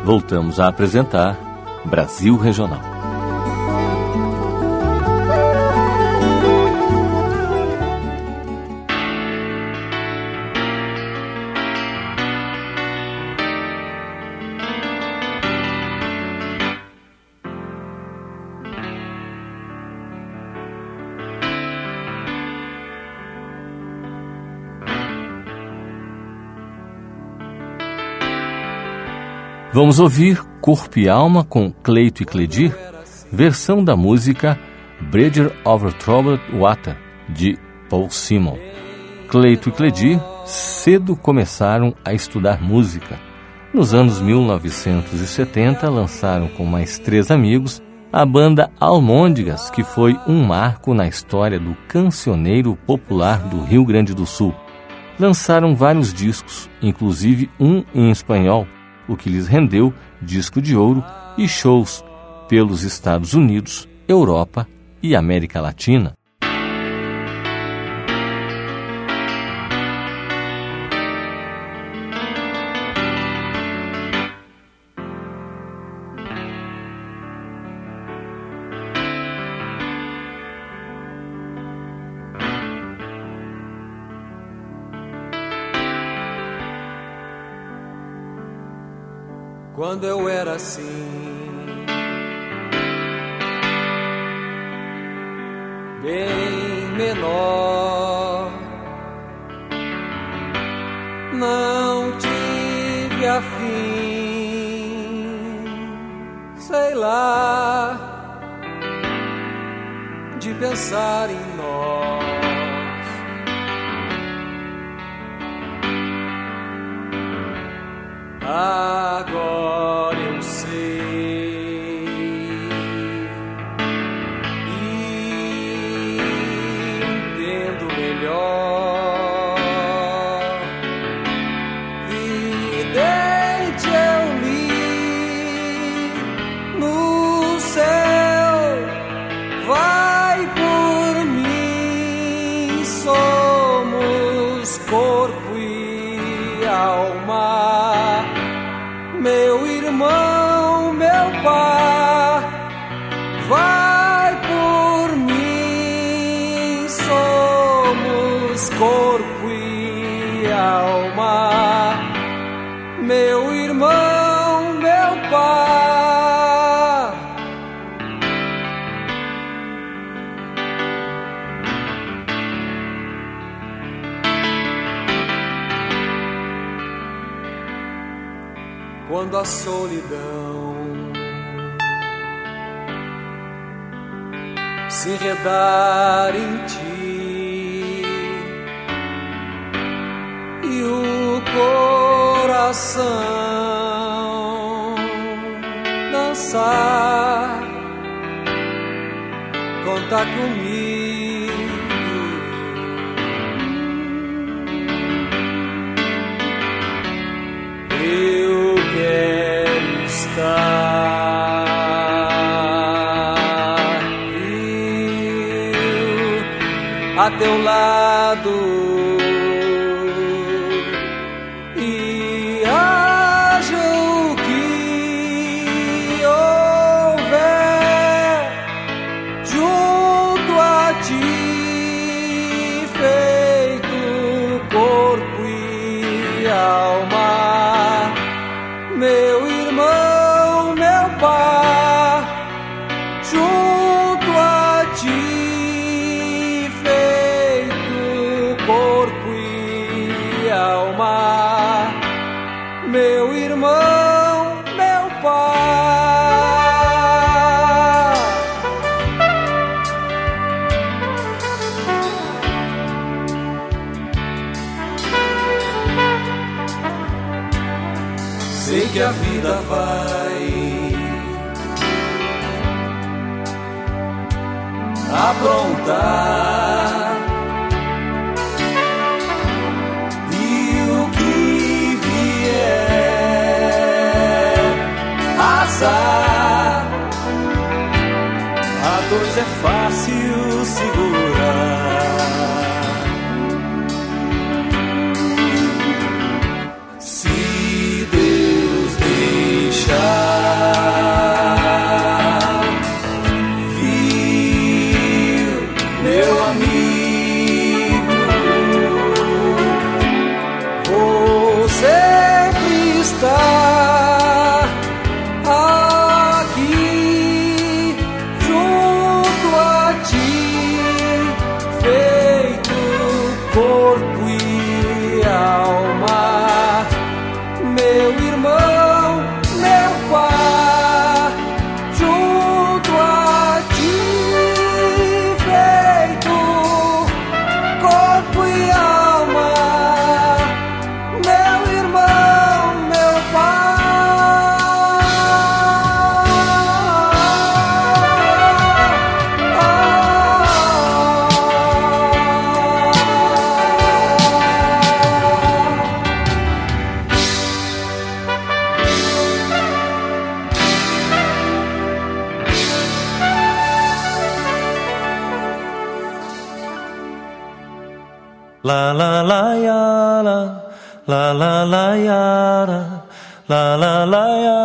voltamos a apresentar Brasil Regional. Vamos ouvir Corpo e Alma com Cleito e Cledir, versão da música Bridge Over Troubled Water, de Paul Simon. Cleito e Cledir cedo começaram a estudar música. Nos anos 1970, lançaram com mais 3 amigos a banda Almôndegas, que foi um marco na história do cancioneiro popular do Rio Grande do Sul. Lançaram vários discos, inclusive um em espanhol, o que lhes rendeu disco de ouro e shows pelos Estados Unidos, Europa e América Latina. Quando eu era assim, bem menor, não tive afim, sei lá, de pensar em nós. Agora eu sei e entendo melhor. Vidente eu li no céu, vai por mim, somos corpo e alma. Meu irmão, meu pai, vai por mim, somos corpo e alma. Meu irmão, meu pai. Quando a solidão se enredar em ti e o coração dançar, conta comigo. Eu quero estar a teu lado e haja o que houver junto a ti, feito corpo e alma. Meu irmão, meu pai, junto a ti, feito corpo e alma. Meu irmão, meu pai. Sei que a vida vai aprontar e o que vier, azar. A dor é fácil segurar. Se Deus deixar sempre está aqui junto a ti, feito corpo e alma, meu irmão, meu pai, junto a ti, feito corpo e alma, meu irmão, meu La la la ya la la la ya la la ya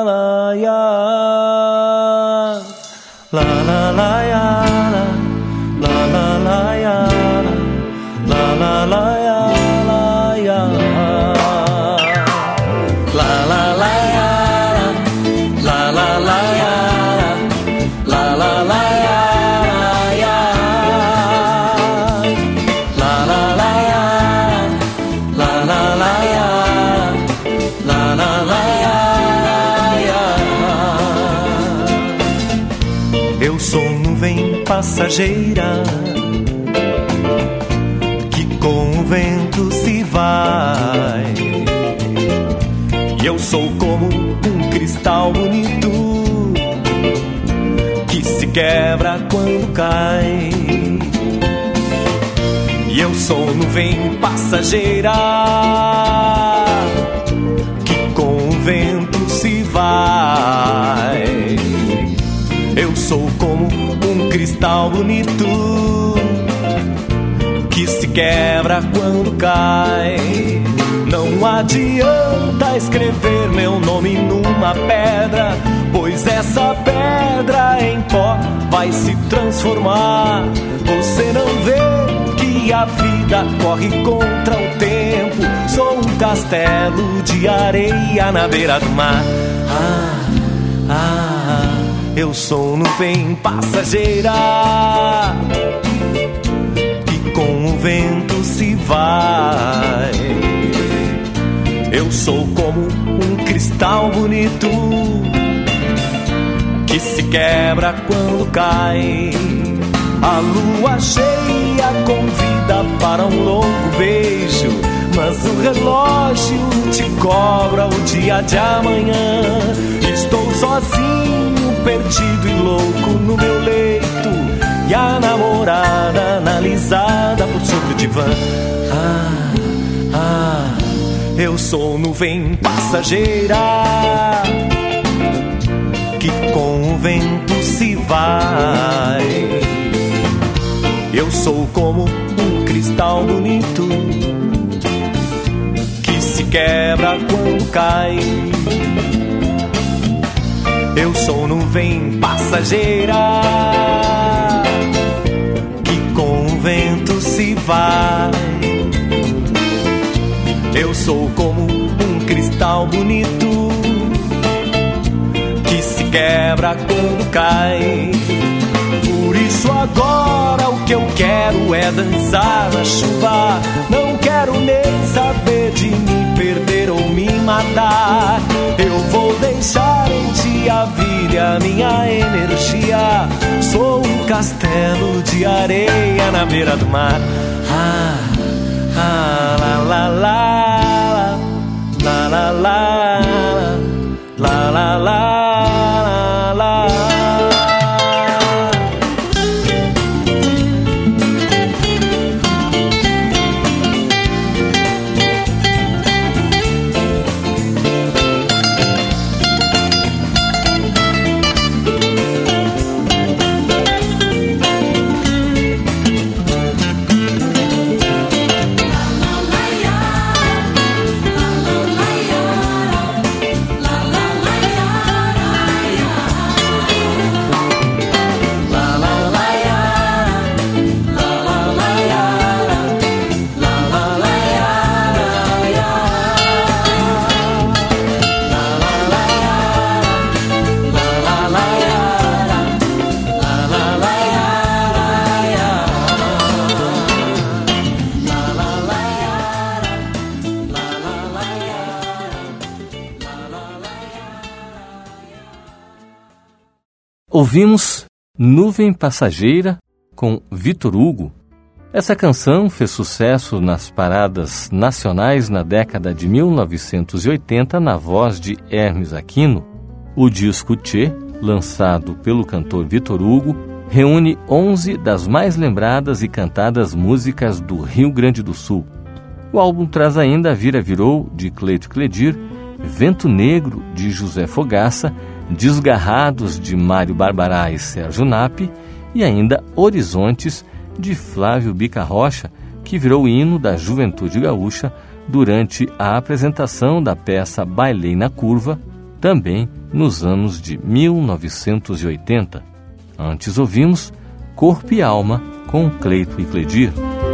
la la ya la la ya la la ya Eu sou nuvem passageira que com o vento se vai. E eu sou como um cristal bonito que se quebra quando cai. E eu sou nuvem passageira que com o vento se vai. Eu sou como um cristal bonito que se quebra quando cai. Não adianta escrever meu nome numa pedra, pois essa pedra em pó vai se transformar. Você não vê que a vida corre contra o tempo. Sou um castelo de areia na beira do mar. Eu sou nuvem passageira que com o vento se vai. Eu sou como um cristal bonito que se quebra quando cai. A lua cheia convida para um longo beijo, mas o relógio te cobra o dia de amanhã. Estou sozinho, perdido e louco no meu leito, e a namorada analisada por sobre o divã. Eu sou nuvem passageira que com o vento se vai. Eu sou como um cristal bonito que se quebra quando cai. Eu sou nuvem passageira que com o vento se vai. Eu sou como um cristal bonito que se quebra quando cai. Por isso agora o que eu quero é dançar na chuva. Não quero nem saber de me perder ou me matar. Eu vou deixar em ti a vida, a minha energia. Sou um castelo de areia na beira do mar. La la la la la la la la la. Ouvimos Nuvem Passageira com Vitor Hugo. Essa canção fez sucesso nas paradas nacionais na década de 1980 na voz de Hermes Aquino. O disco Tchê, lançado pelo cantor Vitor Hugo, reúne 11 das mais lembradas e cantadas músicas do Rio Grande do Sul. O álbum traz ainda Vira Virou, de Cleito e Cledir, Vento Negro, de José Fogaça, Desgarrados, de Mário Barbará e Sérgio Napi, e ainda Horizontes, de Flávio Bica Rocha, que virou hino da juventude gaúcha durante a apresentação da peça Bailei na Curva, também nos anos de 1980. Antes ouvimos Corpo e Alma, com Cleito e Cledir.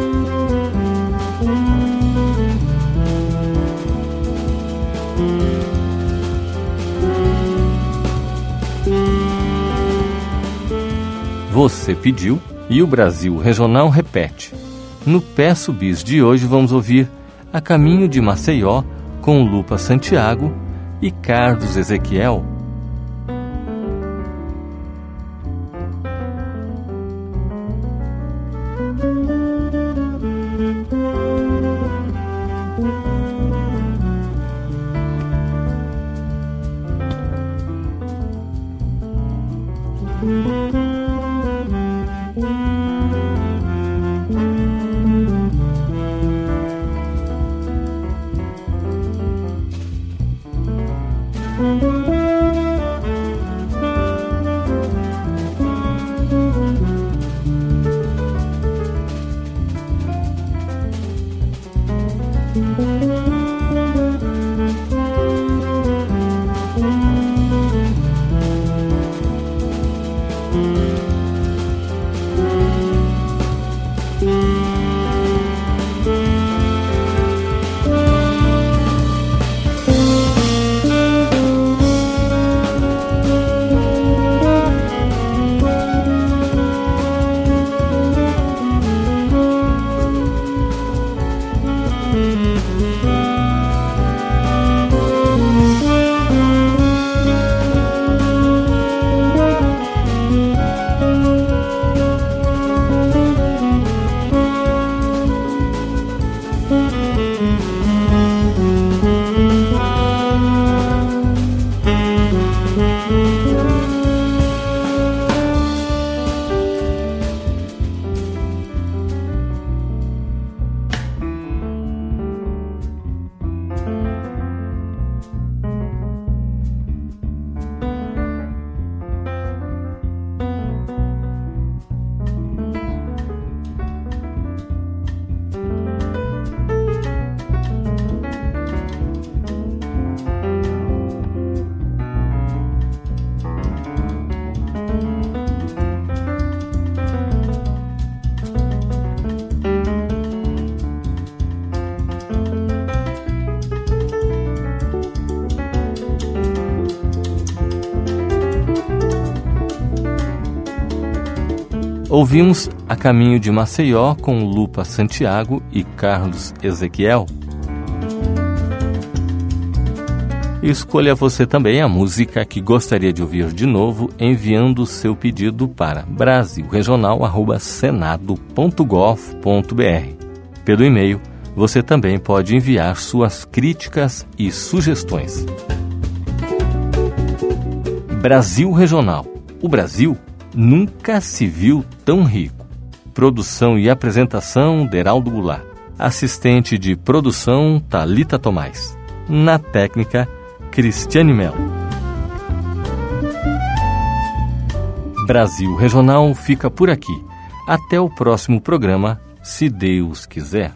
Você pediu e o Brasil Regional repete. No Peço Bis de hoje vamos ouvir A Caminho de Maceió com Lupa Santiago e Carlos Ezequiel. Ouvimos A Caminho de Maceió com Lupa Santiago e Carlos Ezequiel. Escolha você também a música que gostaria de ouvir de novo, enviando seu pedido para brasilregional@senado.gov.br. Pelo e-mail, você também pode enviar suas críticas e sugestões. Brasil Regional. O Brasil nunca se viu tão rico. Produção e apresentação, Deraldo Goulart. Assistente de produção, Thalita Tomás. Na técnica, Cristiane Melo. Brasil Regional fica por aqui. Até o próximo programa, se Deus quiser.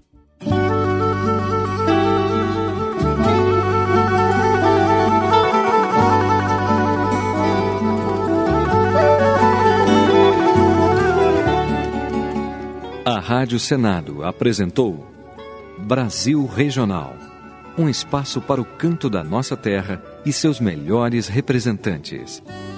A Rádio Senado apresentou Brasil Regional, um espaço para o canto da nossa terra e seus melhores representantes.